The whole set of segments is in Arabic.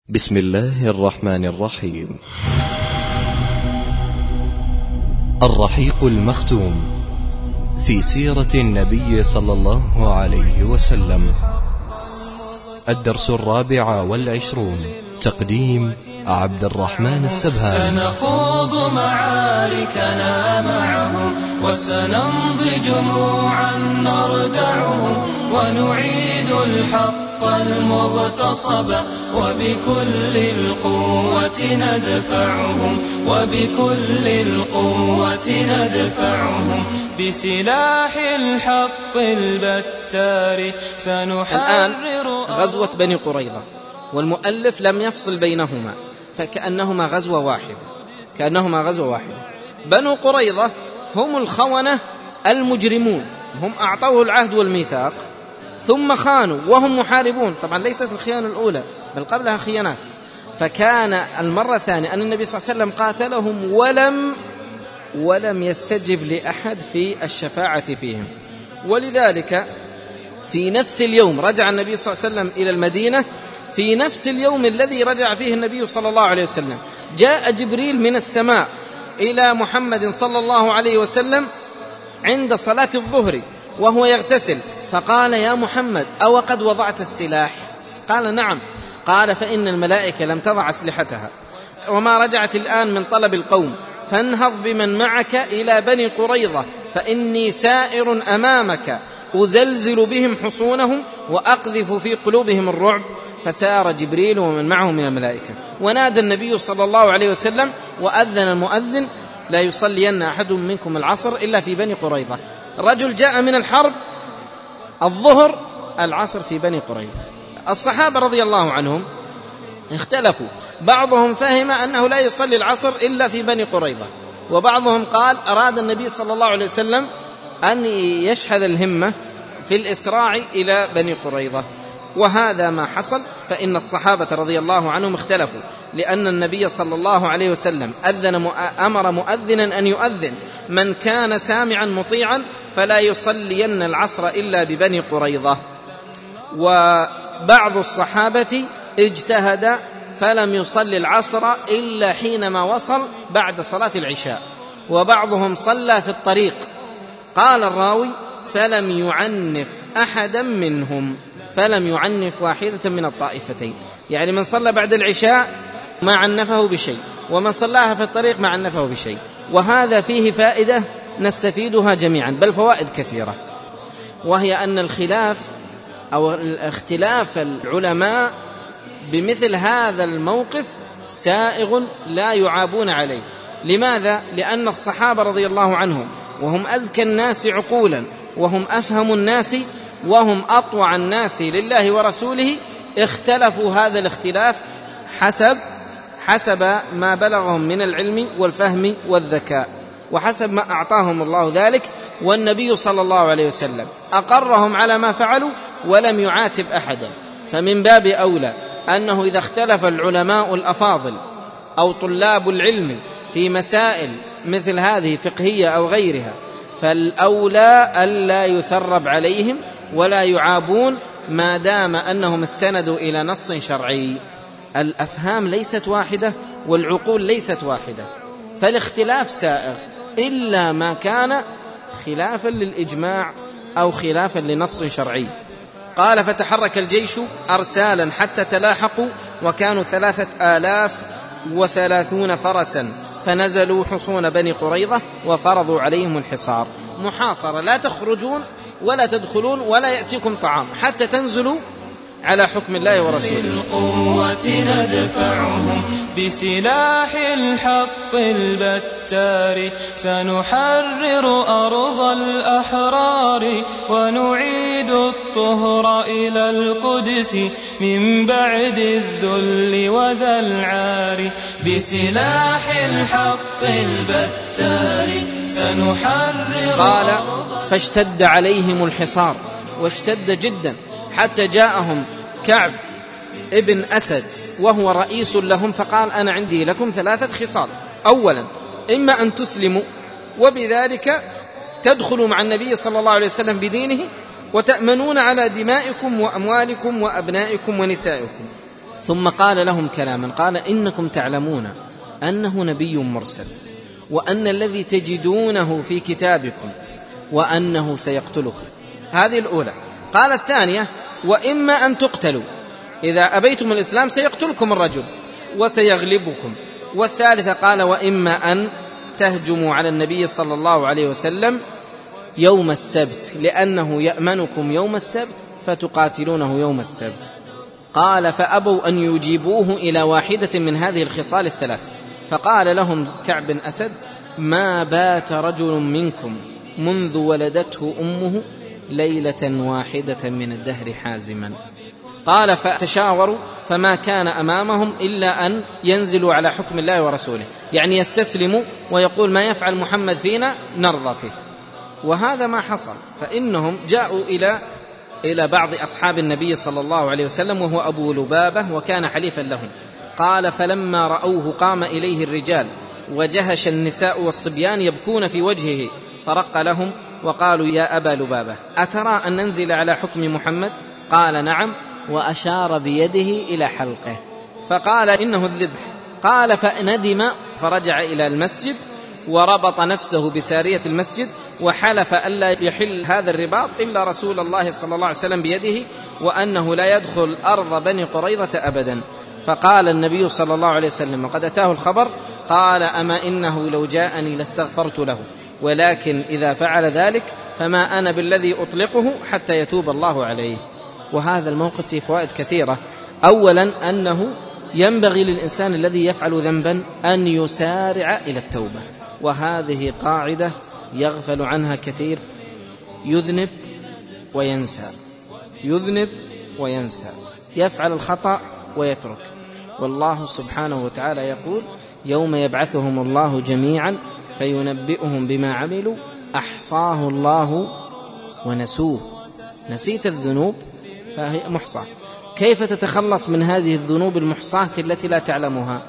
بسم الله الرحمن الرحيم. الرحيق المختوم في سيرة النبي صلى الله عليه وسلم، الدرس 24. تقديم عبد الرحمن السبهاني. سنخوض معاركنا معهم وسنمضي جموعا نردعهم ونعيد الحق المغتصب وبكل القوة ندفعهم بسلاح الحق البتار الآن غزوة بني قريظة، والمؤلف لم يفصل بينهما فكأنهما غزوة واحدة. بنو قريظة هم الخونة المجرمون، هم أعطوه العهد والميثاق ثم خانوا وهم محاربون. طبعا ليست الخيانة الأولى بل قبلها خيانات، فكان المرة الثانية أن النبي صلى الله عليه وسلم قاتلهم ولم يستجب لأحد في الشفاعة فيهم. ولذلك في نفس اليوم رجع النبي صلى الله عليه وسلم إلى المدينة، في نفس اليوم الذي رجع فيه النبي صلى الله عليه وسلم جاء جبريل من السماء إلى محمد صلى الله عليه وسلم عند صلاة الظهر وهو يغتسل، فقال: يا محمد، أو قد وضعت السلاح؟ قال: نعم. قال: فإن الملائكة لم تضع أسلحتها وما رجعت الآن من طلب القوم، فانهض بمن معك إلى بني قريظة فإني سائر أمامك أزلزل بهم حصونهم وأقذف في قلوبهم الرعب. فسار جبريل ومن معه من الملائكة، ونادى النبي صلى الله عليه وسلم وأذن المؤذن: لا يصلين أحد منكم العصر إلا في بني قريظة. رجل جاء من الحرب الظهر العصر في بني قريظة. الصحابة رضي الله عنهم اختلفوا، بعضهم فهم أنه لا يصلي العصر إلا في بني قريظة، وبعضهم قال أراد النبي صلى الله عليه وسلم أن يشحذ الهمة في الإسراع إلى بني قريظة. وهذا ما حصل، فإن الصحابة رضي الله عنهم اختلفوا، لأن النبي صلى الله عليه وسلم أمر مؤذنا أن يؤذن: من كان سامعا مطيعا فلا يصلين العصر إلا ببني قريظة. وبعض الصحابة اجتهد فلم يصلي العصر إلا حينما وصل بعد صلاة العشاء، وبعضهم صلى في الطريق. قال الراوي: فلم يعنف أحدا منهم، فلم يعنف واحدة من الطائفتين، يعني من صلى بعد العشاء ما عنفه بشيء، ومن صلاها في الطريق ما عنفه بشيء. وهذا فيه فائدة نستفيدها جميعا، بل فوائد كثيرة، وهي أن الخلاف أو اختلاف العلماء بمثل هذا الموقف سائغ لا يعابون عليه. لماذا؟ لأن الصحابة رضي الله عنهم وهم أزكى الناس عقولا وهم أفهم الناس وهم أطوع الناس لله ورسوله، اختلفوا هذا الاختلاف حسب ما بلغهم من العلم والفهم والذكاء، وحسب ما أعطاهم الله ذلك. والنبي صلى الله عليه وسلم أقرهم على ما فعلوا ولم يعاتب أحدا. فمن باب أولى أنه إذا اختلف العلماء الأفاضل أو طلاب العلم في مسائل مثل هذه فقهية أو غيرها، فالأولى ألا يثرب عليهم ولا يعابون ما دام أنهم استندوا إلى نص شرعي. الأفهام ليست واحدة والعقول ليست واحدة، فالاختلاف سائغ إلا ما كان خلافا للإجماع أو خلافا لنص شرعي. قال: فتحرك الجيش أرسالا حتى تلاحقوا، وكانوا 3030 فرسا، فنزلوا حصون بني قريظة وفرضوا عليهم الحصار. محاصرة، لا تخرجون ولا تدخلون ولا يأتيكم طعام حتى تنزلوا على حكم الله ورسوله. بالقوة ندفعهم بسلاح الحق البتار، سنحرر أرض الأحرار ونعيد الطهر إلى القدس من بعد الذل وذا العار. بسلاح الحق البتار سنحرر. قال: فاشتد عليهم الحصار، واشتد جدا، حتى جاءهم كعب ابن أسد وهو رئيس لهم، فقال: أنا عندي لكم 3 خصال: أولا، إما أن تسلموا وبذلك تدخلوا مع النبي صلى الله عليه وسلم بدينه وتأمنون على دمائكم وأموالكم وأبنائكم ونسائكم، ثم قال لهم كلاما، قال: إنكم تعلمون أنه نبي مرسل، وأن الذي تجدونه في كتابكم وأنه سيقتلكم. هذه الأولى. قال الثانية: وإما أن تقتلوا، إذا أبيتم الإسلام سيقتلكم الرجل وسيغلبكم. والثالثة قال: وإما أن تهجموا على النبي صلى الله عليه وسلم يوم السبت، لأنه يأمنكم يوم السبت فتقاتلونه يوم السبت. قال: فأبوا أن يجيبوه إلى واحدة من هذه الخصال الثلاث. فقال لهم كعب بن أسد: ما بات رجل منكم منذ ولدته أمه ليلة واحدة من الدهر حازما. قال: فتشاوروا فما كان أمامهم إلا أن ينزلوا على حكم الله ورسوله، يعني يستسلموا ويقول: ما يفعل محمد فينا نرضى فيه. وهذا ما حصل، فإنهم جاءوا إلى بعض أصحاب النبي صلى الله عليه وسلم وهو أبو لبابة وكان حليفا لهم. قال: فلما رأوه قام إليه الرجال وجهش النساء والصبيان يبكون في وجهه، فرق لهم وقالوا: يا أبا لبابة، أترى أن ننزل على حكم محمد؟ قال: نعم، وأشار بيده إلى حلقه، فقال: إنه الذبح. قال: فندم فرجع إلى المسجد وربط نفسه بسارية المسجد وحلف ألا يحل هذا الرباط إلا رسول الله صلى الله عليه وسلم بيده، وأنه لا يدخل أرض بني قريظة أبدا. فقال النبي صلى الله عليه وسلم وقد أتاه الخبر، قال: أما إنه لو جاءني لاستغفرت له، ولكن إذا فعل ذلك فما أنا بالذي أطلقه حتى يتوب الله عليه. وهذا الموقف فيه فوائد كثيرة. أولا أنه ينبغي للإنسان الذي يفعل ذنبا أن يسارع إلى التوبة، وهذه قاعدة يغفل عنها كثير، يذنب وينسى، يذنب وينسى، يفعل الخطأ ويترك. والله سبحانه وتعالى يقول: يوم يبعثهم الله جميعا فينبئهم بما عملوا أحصاه الله ونسوه. نسيت الذنوب فهي محصاة. كيف تتخلص من هذه الذنوب المحصاة التي لا تعلمها؟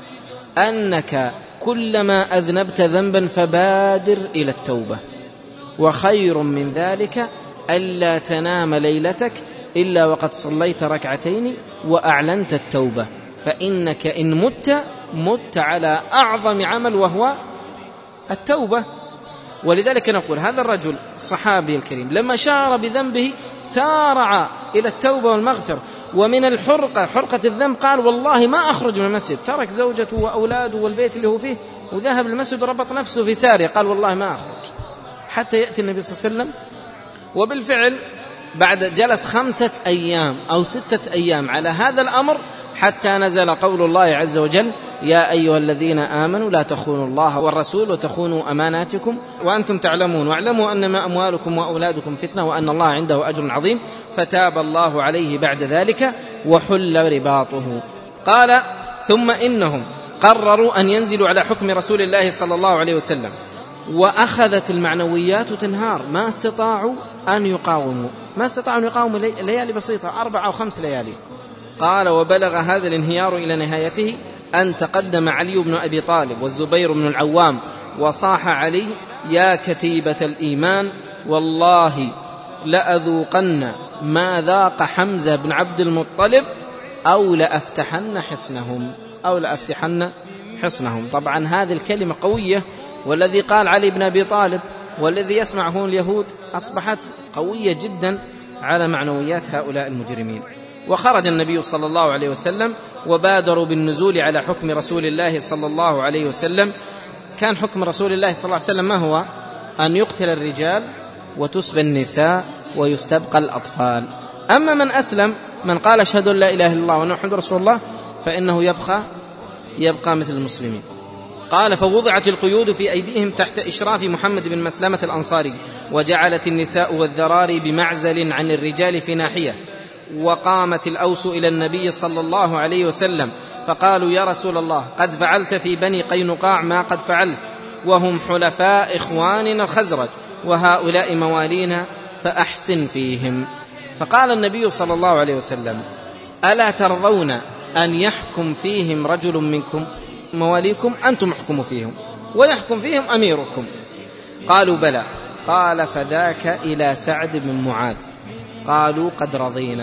أنك كلما أذنبت ذنبا فبادر إلى التوبة، وخير من ذلك ألا تنام ليلتك إلا وقد صليت ركعتين وأعلنت التوبة، فإنك إن مت على أعظم عمل وهو التوبة. ولذلك نقول هذا الرجل الصحابي الكريم لما شعر بذنبه سارع إلى التوبة والمغفرة. ومن حرقة الذنب قال: والله ما أخرج من المسجد، ترك زوجته وأولاده والبيت اللي هو فيه وذهب للمسجد وربط نفسه في سارية، قال: والله ما أخرج حتى يأتي النبي صلى الله عليه وسلم. وبالفعل بعد جلس 5 أيام أو 6 أيام على هذا الأمر حتى نزل قول الله عز وجل: يا أيها الذين آمنوا لا تخونوا الله والرسول وتخونوا أماناتكم وأنتم تعلمون، واعلموا أنما أموالكم وأولادكم فتنة وأن الله عنده أجر عظيم. فتاب الله عليه بعد ذلك وحل رباطه. قال: ثم إنهم قرروا أن ينزلوا على حكم رسول الله صلى الله عليه وسلم، وأخذت المعنويات تنهار، ما استطاعوا أن يقاوموا ليالي بسيطة 4 أو 5 ليالي. قال: وبلغ هذا الانهيار إلى نهايته أن تقدم علي بن أبي طالب والزبير بن العوام وصاح علي: يا كتيبة الإيمان، والله لأذوقن ما ذاق حمزة بن عبد المطلب أو لأفتحن حصنهم. طبعا هذه الكلمة قوية، والذي قال علي بن أبي طالب والذي يسمعه اليهود أصبحت قوية جدا على معنويات هؤلاء المجرمين. وخرج النبي صلى الله عليه وسلم وبادروا بالنزول على حكم رسول الله صلى الله عليه وسلم. كان حكم رسول الله صلى الله عليه وسلم ما هو؟ أن يقتل الرجال وتسبى النساء ويستبقى الأطفال. أما من أسلم، من قال أشهد أن لا إله إلا الله وأن محمد رسول الله، فإنه يبقى مثل المسلمين. قال: فوضعت القيود في أيديهم تحت إشراف محمد بن مسلمة الأنصاري، وجعلت النساء والذراري بمعزل عن الرجال في ناحية. وقامت الأوس إلى النبي صلى الله عليه وسلم فقالوا: يا رسول الله، قد فعلت في بني قينقاع ما قد فعلت، وهم حلفاء إخواننا الخزرج، وهؤلاء موالينا، فأحسن فيهم. فقال النبي صلى الله عليه وسلم: ألا ترضون أن يحكم فيهم رجل منكم؟ مواليكم أنتم احكموا فيهم ويحكم فيهم أميركم. قالوا: بلى. قال: فذاك إلى سعد بن معاذ. قالوا: قد رضينا.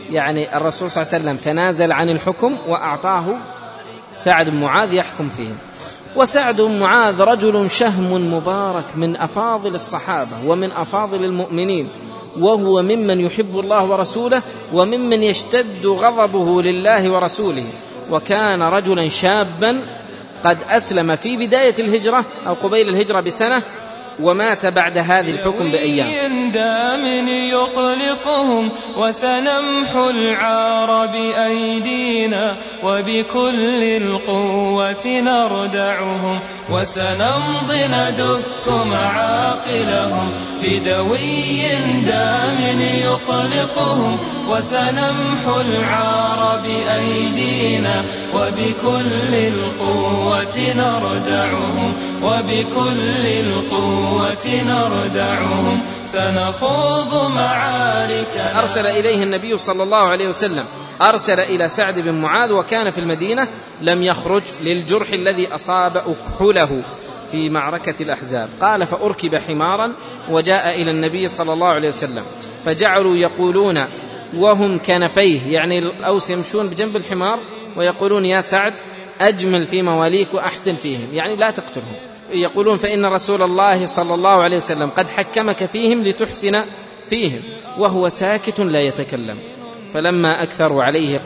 يعني الرسول صلى الله عليه وسلم تنازل عن الحكم وأعطاه سعد بن معاذ يحكم فيهم. وسعد بن معاذ رجل شهم مبارك من أفاضل الصحابة ومن أفاضل المؤمنين، وهو ممن يحب الله ورسوله وممن يشتد غضبه لله ورسوله، وكان رجلا شابا قد أسلم في بداية الهجرة أو قبيل الهجرة بسنة، ومات بعد هذه الحكم بأيام. دام يقلقهم وسنمحو العار بأيدينا وبكل القوة نردعهم، وسنمضي ندك معاقلهم بدوي دام يقلقهم، وسنمحو العار بأيدينا وبكل القوة نردعهم، وبكل القوة نردعهم، سنخوض معارك. أرسل إليه النبي صلى الله عليه وسلم، أرسل إلى سعد بن معاذ وكان في المدينة، لم يخرج للجرح الذي أصاب أكحله في معركة الأحزاب. قال فأركب حمارا وجاء إلى النبي صلى الله عليه وسلم، فجعلوا يقولون وهم كنفيه، يعني الأوس يمشون بجنب الحمار ويقولون يا سعد أجمل في مواليك وأحسن فيهم، يعني لا تقتلهم. يقولون فإن رسول الله صلى الله عليه وسلم قد حكمك فيهم لتحسن فيهم، وهو ساكت لا يتكلم. فلما أكثروا عليه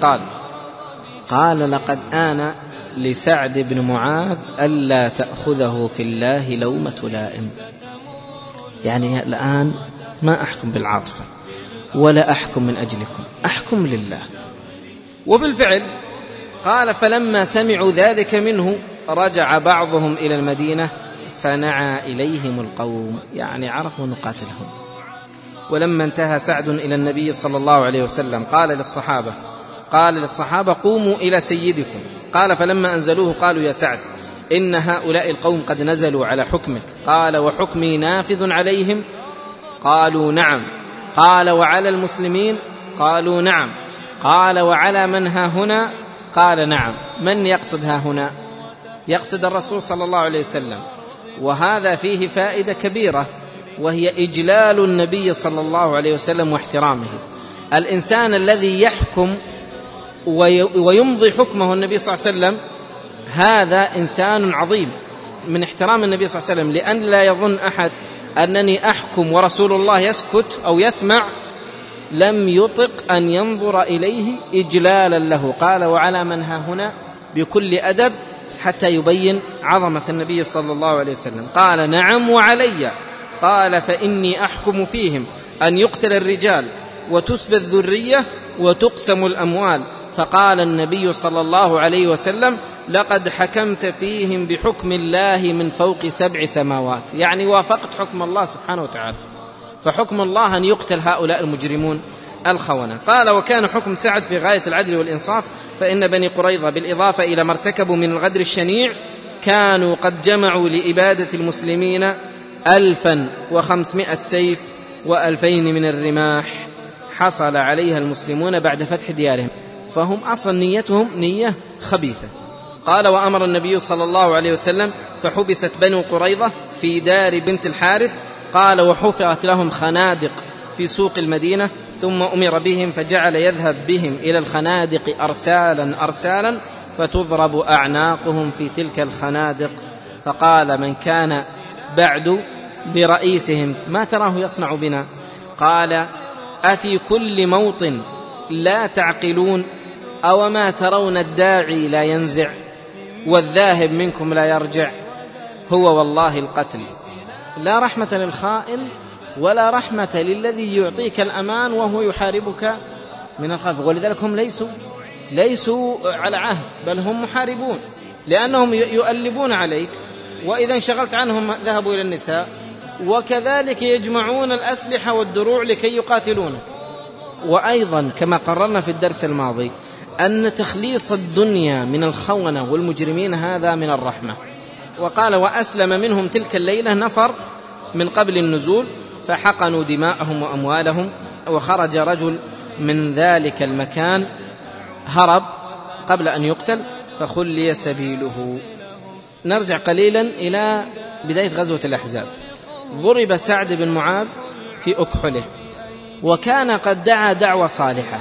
قال لقد آن لسعد بن معاذ ألا تأخذه في الله لومة لائم، يعني الآن ما أحكم بالعاطفة ولا أحكم من أجلكم، أحكم لله. وبالفعل قال فلما سمعوا ذلك منه رجع بعضهم إلى المدينة فنعى إليهم القوم، يعني عرفوا نقاتلهم. ولما انتهى سعد إلى النبي صلى الله عليه وسلم قال للصحابة قوموا إلى سيدكم. قال فلما أنزلوه قالوا يا سعد إن هؤلاء القوم قد نزلوا على حكمك. قال وحكمي نافذ عليهم؟ قالوا نعم. قال وعلى المسلمين؟ قالوا نعم. قال وعلى من ها هنا؟ قال نعم. من يقصد ها هنا؟ يقصد الرسول صلى الله عليه وسلم. وهذا فيه فائدة كبيرة، وهي إجلال النبي صلى الله عليه وسلم واحترامه. الإنسان الذي يحكم ويمضي حكمه النبي صلى الله عليه وسلم هذا إنسان عظيم. من احترام النبي صلى الله عليه وسلم لأن لا يظن أحد أنني أحكم ورسول الله يسكت أو يسمع، لم يطق أن ينظر إليه إجلالا له. قال وعلى من ها هنا بكل أدب حتى يبين عظمة النبي صلى الله عليه وسلم. قال نعم وعلي. قال فإني أحكم فيهم أن يقتل الرجال وتسبى الذرية وتقسم الأموال. فقال النبي صلى الله عليه وسلم لقد حكمت فيهم بحكم الله من فوق 7 سماوات، يعني وافقت حكم الله سبحانه وتعالى. فحكم الله أن يقتل هؤلاء المجرمون الخونة. قال وكان حكم سعد في غاية العدل والإنصاف، فإن بني قريظة بالإضافة إلى ما ارتكبوا من الغدر الشنيع كانوا قد جمعوا لإبادة المسلمين 1500 سيف و2000 من الرماح حصل عليها المسلمون بعد فتح ديارهم، فهم أصلا نيتهم نية خبيثة. قال وأمر النبي صلى الله عليه وسلم فحبست بنو قريظة في دار بنت الحارث. قال وحفرت لهم خنادق في سوق المدينة، ثم أمر بهم فجعل يذهب بهم إلى الخنادق أرسالا فتضرب أعناقهم في تلك الخنادق. فقال من كان بعد لرئيسهم ما تراه يصنع بنا؟ قال أفي كل موطن لا تعقلون؟ أو ما ترون الداعي لا ينزع والذاهب منكم لا يرجع؟ هو والله القتل، لا رحمة للخائن ولا رحمة للذي يعطيك الأمان وهو يحاربك من الخلف. ولذلك هم ليسوا على عهد، بل هم محاربون، لأنهم يؤلبون عليك، وإذا انشغلت عنهم ذهبوا إلى النساء، وكذلك يجمعون الأسلحة والدروع لكي يقاتلونه. وأيضا كما قررنا في الدرس الماضي أن تخليص الدنيا من الخونة والمجرمين هذا من الرحمة. وقال وأسلم منهم تلك الليلة نفر من قبل النزول فحقنوا دماءهم وأموالهم. وخرج رجل من ذلك المكان هرب قبل أن يقتل فخلي سبيله. نرجع قليلا إلى بداية غزوة الأحزاب. ضرب سعد بن معاذ في أكحله، وكان قد دعا دعوة صالحة،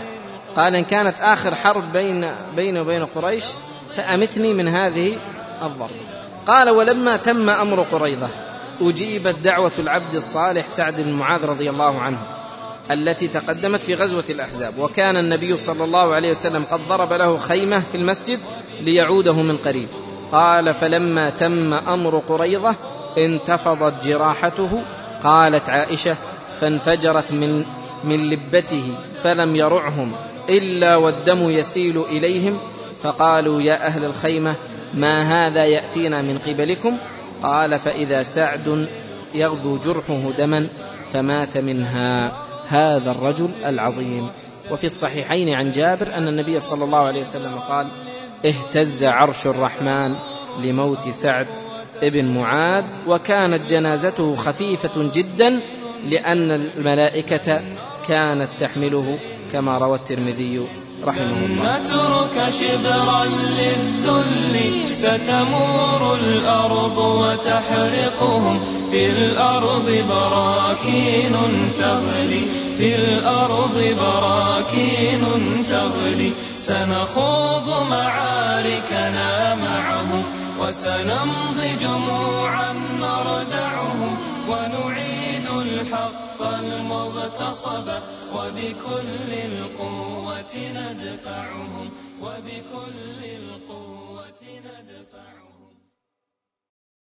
قال إن كانت آخر حرب بيني وبين قريش فأمتني من هذه الضربة. قال ولما تم أمر قريظة أجيبت دعوة العبد الصالح سعد بن معاذ رضي الله عنه التي تقدمت في غزوة الأحزاب، وكان النبي صلى الله عليه وسلم قد ضرب له خيمة في المسجد ليعوده من قريب. قال فلما تم أمر قريظة انتفضت جراحته. قالت عائشة فانفجرت من لبته فلم يرعهم إلا والدم يسيل إليهم، فقالوا يا أهل الخيمة ما هذا يأتينا من قبلكم؟ قال فإذا سعد يغدو جرحه دما فمات منها هذا الرجل العظيم. وفي الصحيحين عن جابر أن النبي صلى الله عليه وسلم قال اهتز عرش الرحمن لموت سعد ابن معاذ، وكانت جنازته خفيفة جدا لأن الملائكة كانت تحمله كما روى الترمذي رحمه الله. نترك شبرا للذل ستمور الأرض وتحرقهم، في الأرض براكين تغلي، في الأرض براكين تغلي، سنخوض معاركنا معهم وسنمضي جموعا نردعهم، ونعيد الحق المغتصب وبكل القوة ندفعهم، وبكل القوة ندفعهم.